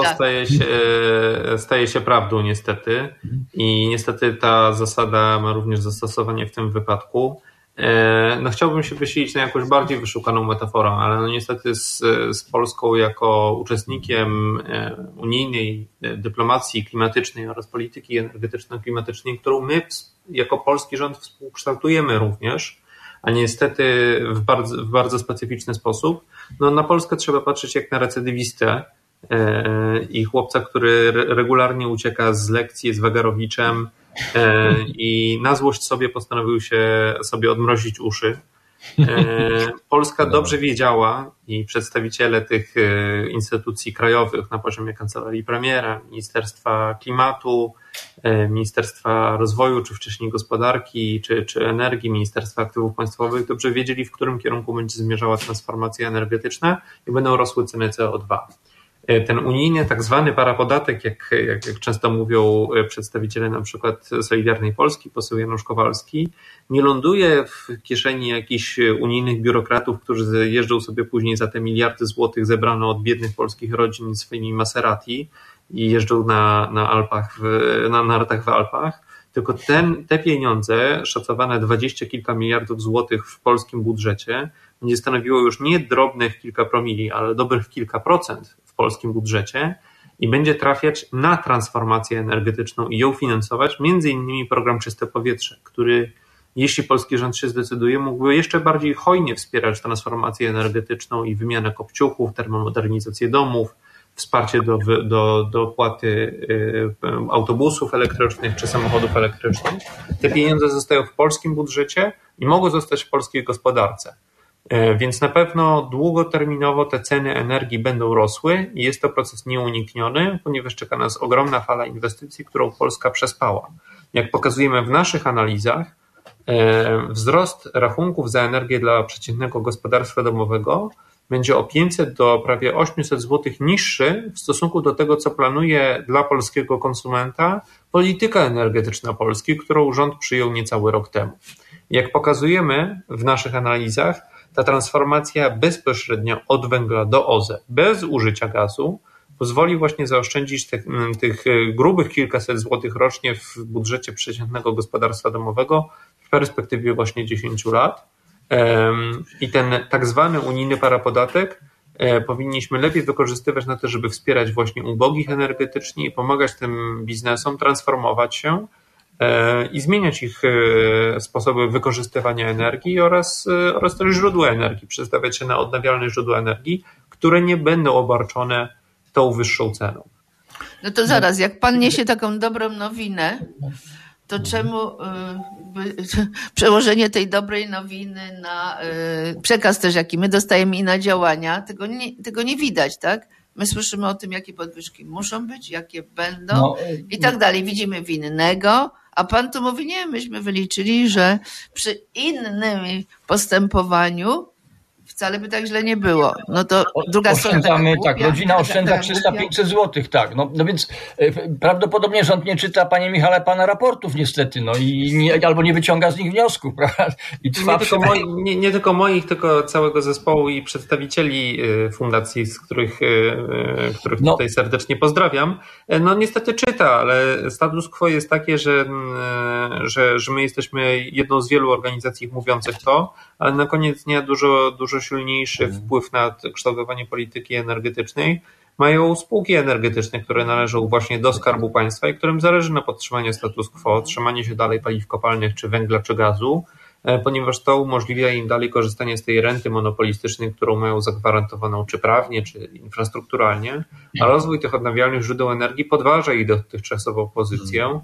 staje się prawdą niestety i niestety ta zasada ma również zastosowanie w tym wypadku. No chciałbym się wysilić na jakąś bardziej wyszukaną metaforę, ale no niestety z Polską jako uczestnikiem unijnej dyplomacji klimatycznej oraz polityki energetyczno-klimatycznej, którą my jako polski rząd współkształtujemy również, a niestety w bardzo specyficzny sposób, no na Polskę trzeba patrzeć jak na recydywistę i chłopca, który regularnie ucieka z lekcji, jest wagarowiczem, i na złość sobie postanowił sobie odmrozić uszy. Polska dobrze wiedziała i przedstawiciele tych instytucji krajowych na poziomie Kancelarii Premiera, Ministerstwa Klimatu, Ministerstwa Rozwoju, czy wcześniej Gospodarki, czy Energii, Ministerstwa Aktywów Państwowych dobrze wiedzieli, w którym kierunku będzie zmierzała transformacja energetyczna i będą rosły ceny CO2. Ten unijny tak zwany parapodatek, jak często mówią przedstawiciele na przykład Solidarnej Polski, poseł Janusz Kowalski, nie ląduje w kieszeni jakichś unijnych biurokratów, którzy jeżdżą sobie później za te miliardy złotych zebrane od biednych polskich rodzin swoimi Maserati i jeżdżą na Alpach, na nartach w Alpach, tylko te pieniądze, szacowane 20 kilka miliardów złotych w polskim budżecie, będzie stanowiło już nie drobnych kilka promili, ale dobrych kilka procent w polskim budżecie i będzie trafiać na transformację energetyczną i ją finansować, między innymi program Czyste Powietrze, który, jeśli polski rząd się zdecyduje, mógłby jeszcze bardziej hojnie wspierać transformację energetyczną i wymianę kopciuchów, termomodernizację domów, wsparcie do opłaty autobusów elektrycznych czy samochodów elektrycznych. Te pieniądze zostają w polskim budżecie i mogą zostać w polskiej gospodarce. Więc na pewno długoterminowo te ceny energii będą rosły i jest to proces nieunikniony, ponieważ czeka nas ogromna fala inwestycji, którą Polska przespała. Jak pokazujemy w naszych analizach, wzrost rachunków za energię dla przeciętnego gospodarstwa domowego będzie o 500 do prawie 800 zł niższy w stosunku do tego, co planuje dla polskiego konsumenta polityka energetyczna Polski, którą rząd przyjął niecały rok temu. Jak pokazujemy w naszych analizach, ta transformacja bezpośrednio od węgla do OZE, bez użycia gazu, pozwoli właśnie zaoszczędzić tych grubych kilkaset złotych rocznie w budżecie przeciętnego gospodarstwa domowego w perspektywie właśnie 10 lat. I ten tak zwany unijny parapodatek powinniśmy lepiej wykorzystywać na to, żeby wspierać właśnie ubogich energetycznie i pomagać tym biznesom transformować się i zmieniać ich sposoby wykorzystywania energii oraz też źródła energii, przestawiać się na odnawialne źródła energii, które nie będą obarczone tą wyższą ceną. No to zaraz, jak pan niesie taką dobrą nowinę, to czemu przełożenie tej dobrej nowiny na przekaz też, jaki my dostajemy i na działania, tego nie widać, tak? My słyszymy o tym, jakie podwyżki muszą być, jakie będą i tak dalej. Widzimy winnego, a pan tu mówi, nie, myśmy wyliczyli, że przy innym postępowaniu wcale by tak źle nie było. No to druga strona oszczędzamy, tak, rodzina oszczędza 300-500 złotych, tak. No więc prawdopodobnie rząd nie czyta, panie Michale, pana raportów niestety, no i albo nie wyciąga z nich wniosków, prawda? I trwa nie tylko moich, tylko całego zespołu i przedstawicieli fundacji, z których tutaj serdecznie pozdrawiam. No niestety czyta, ale status quo jest takie, że my jesteśmy jedną z wielu organizacji mówiących to, ale na koniec dnia dużo silniejszy wpływ na kształtowanie polityki energetycznej mają spółki energetyczne, które należą właśnie do Skarbu Państwa i którym zależy na podtrzymaniu status quo, trzymanie się dalej paliw kopalnych, czy węgla, czy gazu, ponieważ to umożliwia im dalej korzystanie z tej renty monopolistycznej, którą mają zagwarantowaną czy prawnie, czy infrastrukturalnie, a rozwój tych odnawialnych źródeł energii podważa ich dotychczasową pozycję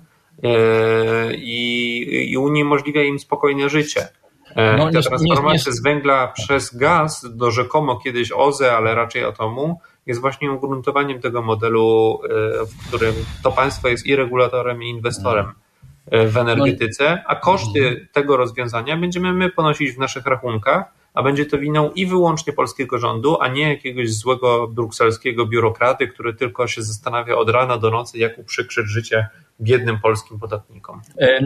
i uniemożliwia im spokojne życie. Ta transformacja z węgla przez gaz do rzekomo kiedyś OZE, ale raczej atomu, jest właśnie ugruntowaniem tego modelu, w którym to państwo jest i regulatorem, i inwestorem w energetyce, a koszty tego rozwiązania będziemy my ponosić w naszych rachunkach, a będzie to winą i wyłącznie polskiego rządu, a nie jakiegoś złego brukselskiego biurokraty, który tylko się zastanawia od rana do nocy, jak uprzykrzyć życie biednym polskim podatnikom.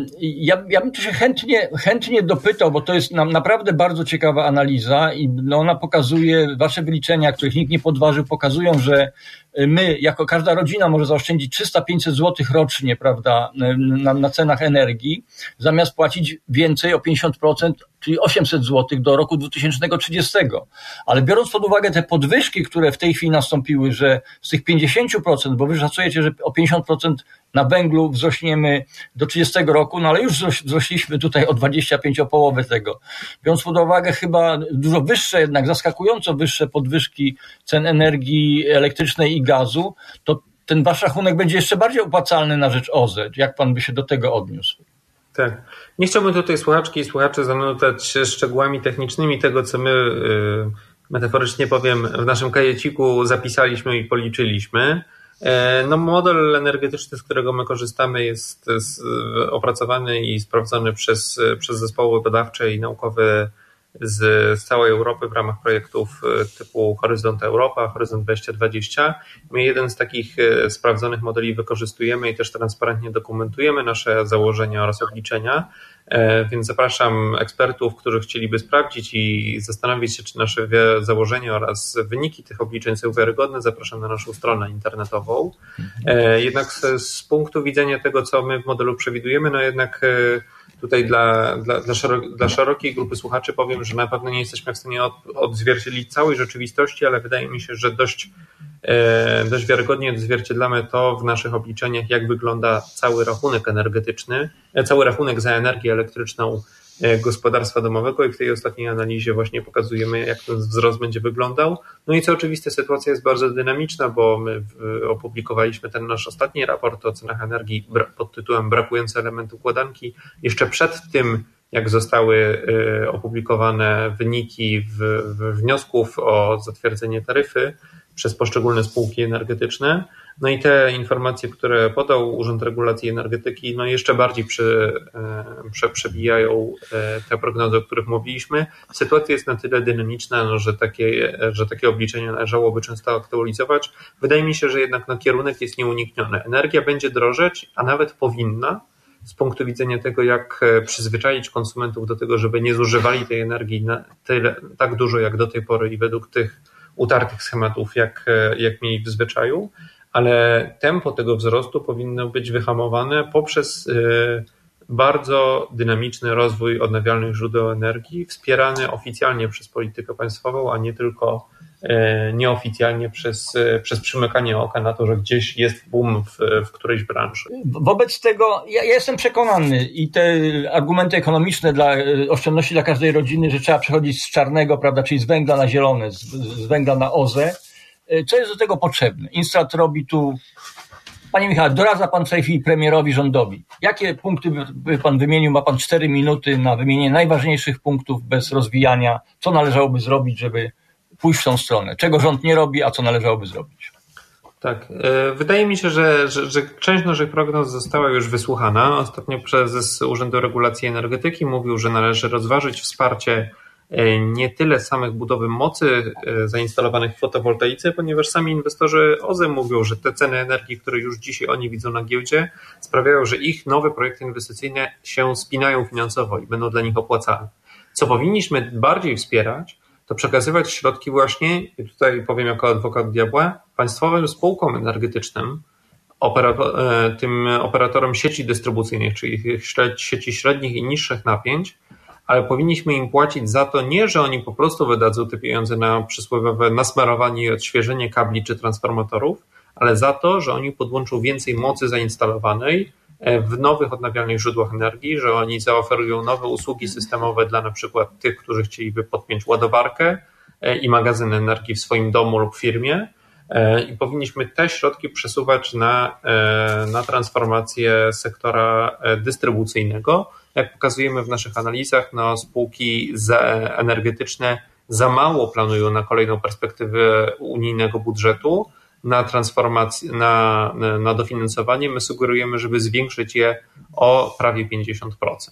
Ja bym tu się chętnie dopytał, bo to jest naprawdę bardzo ciekawa analiza i ona pokazuje, wasze wyliczenia, których nikt nie podważył, pokazują, że my, jako każda rodzina może zaoszczędzić 300-500 zł rocznie, prawda, na cenach energii, zamiast płacić więcej o 50%, czyli 800 zł do roku 2030. Ale biorąc pod uwagę te podwyżki, które w tej chwili nastąpiły, że z tych 50%, bo wy szacujecie, że o 50% na węglu wzrośniemy do 30 roku, no ale już wzrośliśmy tutaj o 25, o połowę tego. Biorąc pod uwagę chyba dużo wyższe, jednak zaskakująco wyższe podwyżki cen energii elektrycznej i gazu, to ten wasz rachunek będzie jeszcze bardziej opłacalny na rzecz OZE. Jak pan by się do tego odniósł? Tak. Nie chciałbym tutaj słuchaczki i słuchaczy zanudzać szczegółami technicznymi tego, co my, metaforycznie powiem, w naszym kajeciku zapisaliśmy i policzyliśmy. No, model energetyczny, z którego my korzystamy, jest opracowany i sprawdzony przez zespoły badawcze i naukowe z całej Europy w ramach projektów typu Horyzont Europa, Horyzont 2020. My jeden z takich sprawdzonych modeli wykorzystujemy i też transparentnie dokumentujemy nasze założenia oraz obliczenia, więc zapraszam ekspertów, którzy chcieliby sprawdzić i zastanowić się, czy nasze założenia oraz wyniki tych obliczeń są wiarygodne. Zapraszam na naszą stronę internetową. Jednak z punktu widzenia tego, co my w modelu przewidujemy, no jednak tutaj dla szerokiej grupy słuchaczy powiem, że na pewno nie jesteśmy w stanie odzwierciedlić całej rzeczywistości, ale wydaje mi się, że dość wiarygodnie odzwierciedlamy to w naszych obliczeniach, jak wygląda cały rachunek energetyczny, cały rachunek za energię elektryczną gospodarstwa domowego i w tej ostatniej analizie właśnie pokazujemy, jak ten wzrost będzie wyglądał. No i co oczywiste, sytuacja jest bardzo dynamiczna, bo my opublikowaliśmy ten nasz ostatni raport o cenach energii pod tytułem Brakujące elementy układanki jeszcze przed tym, jak zostały opublikowane wyniki wniosków o zatwierdzenie taryfy przez poszczególne spółki energetyczne. No i te informacje, które podał Urząd Regulacji Energetyki, no jeszcze bardziej przebijają te prognozy, o których mówiliśmy. Sytuacja jest na tyle dynamiczna, no, że takie obliczenia należałoby często aktualizować. Wydaje mi się, że jednak kierunek jest nieunikniony. Energia będzie drożeć, a nawet powinna, z punktu widzenia tego, jak przyzwyczaić konsumentów do tego, żeby nie zużywali tej energii tak dużo jak do tej pory i według tych utartych schematów, jak mieli w zwyczaju, ale tempo tego wzrostu powinno być wyhamowane poprzez bardzo dynamiczny rozwój odnawialnych źródeł energii, wspierany oficjalnie przez politykę państwową, a nie tylko nieoficjalnie przez przymykanie oka na to, że gdzieś jest boom w którejś branży. Wobec tego ja jestem przekonany i te argumenty ekonomiczne dla oszczędności dla każdej rodziny, że trzeba przechodzić z czarnego, prawda, czyli z węgla na zielone, z węgla na OZE. Co jest do tego potrzebne? Instrat robi tu... Panie Michale, doradza pan w tej chwili premierowi, rządowi. Jakie punkty by pan wymienił? Ma pan 4 minuty na wymienienie najważniejszych punktów bez rozwijania. Co należałoby zrobić, żeby pójść w tą stronę? Czego rząd nie robi, a co należałoby zrobić? Tak, wydaje mi się, że część naszych prognoz została już wysłuchana. Ostatnio prezes Urzędu Regulacji Energetyki mówił, że należy rozważyć wsparcie nie tyle samych budowy mocy zainstalowanych w fotowoltaice, ponieważ sami inwestorzy OZE mówią, że te ceny energii, które już dzisiaj oni widzą na giełdzie, sprawiają, że ich nowe projekty inwestycyjne się spinają finansowo i będą dla nich opłacalne. Co powinniśmy bardziej wspierać, to przekazywać środki właśnie, i tutaj powiem jako adwokat diabła, państwowym spółkom energetycznym, tym operatorom sieci dystrybucyjnych, czyli sieci średnich i niższych napięć, ale powinniśmy im płacić za to nie, że oni po prostu wydadzą te pieniądze na przysłowiowe nasmarowanie i odświeżenie kabli czy transformatorów, ale za to, że oni podłączą więcej mocy zainstalowanej w nowych odnawialnych źródłach energii, że oni zaoferują nowe usługi systemowe dla na przykład tych, którzy chcieliby podpiąć ładowarkę i magazyn energii w swoim domu lub firmie, i powinniśmy te środki przesuwać na transformację sektora dystrybucyjnego. Jak pokazujemy w naszych analizach, spółki energetyczne za mało planują na kolejną perspektywę unijnego budżetu na transformację, na dofinansowanie. My sugerujemy, żeby zwiększyć je o prawie 50%.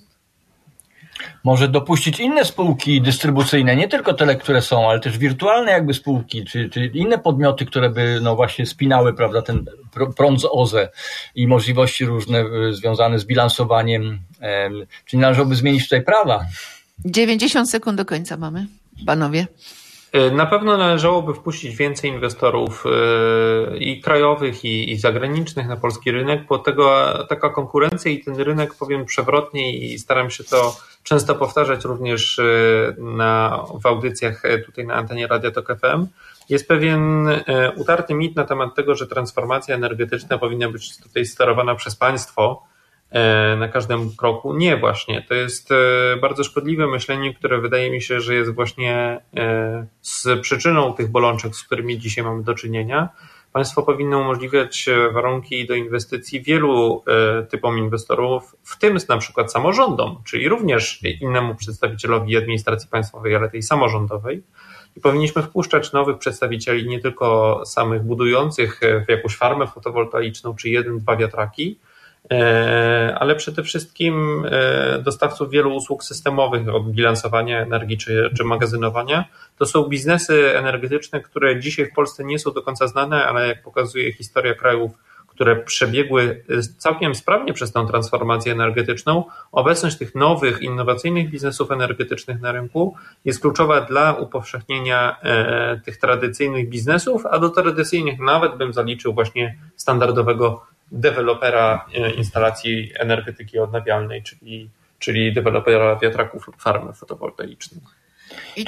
Może dopuścić inne spółki dystrybucyjne, nie tylko te, które są, ale też wirtualne jakby spółki, czy inne podmioty, które by właśnie spinały, prawda, ten prąd z OZE i możliwości różne związane z bilansowaniem. Czy nie należałoby zmienić tutaj prawa? 90 sekund do końca mamy, panowie. Na pewno należałoby wpuścić więcej inwestorów i krajowych, i zagranicznych na polski rynek, bo taka konkurencja i ten rynek, powiem przewrotnie i staram się to często powtarzać również w audycjach tutaj na antenie Radia Tok FM, jest pewien utarty mit na temat tego, że transformacja energetyczna powinna być tutaj sterowana przez państwo na każdym kroku. Nie, właśnie. To jest bardzo szkodliwe myślenie, które wydaje mi się, że jest właśnie z przyczyną tych bolączek, z którymi dzisiaj mamy do czynienia. Państwo powinno umożliwiać warunki do inwestycji wielu typom inwestorów, w tym na przykład samorządom, czyli również innemu przedstawicielowi administracji państwowej, ale tej samorządowej. I powinniśmy wpuszczać nowych przedstawicieli, nie tylko samych budujących w jakąś farmę fotowoltaiczną, czy 1-2 wiatraki, ale przede wszystkim dostawców wielu usług systemowych, od bilansowania energii czy magazynowania. To są biznesy energetyczne, które dzisiaj w Polsce nie są do końca znane, ale jak pokazuje historia krajów, które przebiegły całkiem sprawnie przez tę transformację energetyczną, obecność tych nowych, innowacyjnych biznesów energetycznych na rynku jest kluczowa dla upowszechnienia tych tradycyjnych biznesów, a do tradycyjnych nawet bym zaliczył właśnie standardowego dewelopera instalacji energetyki odnawialnej, czyli dewelopera wiatraków lub farmy fotowoltaicznych. I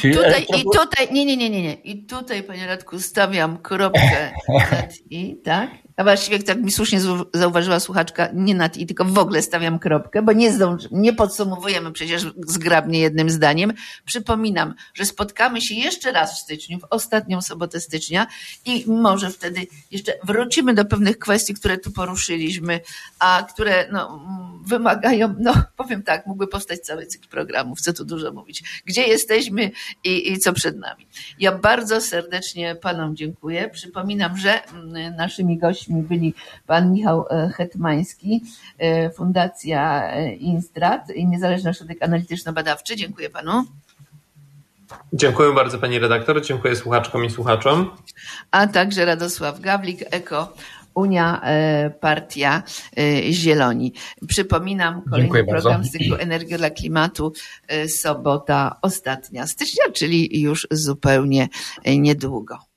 tutaj, panie Radku, stawiam kropkę nad i, tak? A właściwie, tak mi słusznie zauważyła słuchaczka, nie nad i, tylko w ogóle stawiam kropkę, bo nie podsumowujemy przecież zgrabnie jednym zdaniem. Przypominam, że spotkamy się jeszcze raz w styczniu, w ostatnią sobotę stycznia i może wtedy jeszcze wrócimy do pewnych kwestii, które tu poruszyliśmy, a które wymagają, powiem tak, mógłby powstać cały cykl programów, co tu dużo mówić. Gdzie jesteśmy i co przed nami. Ja bardzo serdecznie panom dziękuję. Przypominam, że naszymi gośćmi byli pan Michał Hetmański, Fundacja Instrat i Niezależny Ośrodek Analityczno-Badawczy. Dziękuję panu. Dziękuję bardzo pani redaktor, dziękuję słuchaczkom i słuchaczom. A także Radosław Gawlik, Unia Partia Zieloni. Przypominam, kolejny program z cyklu Energia dla Klimatu, sobota ostatnia stycznia, czyli już zupełnie niedługo.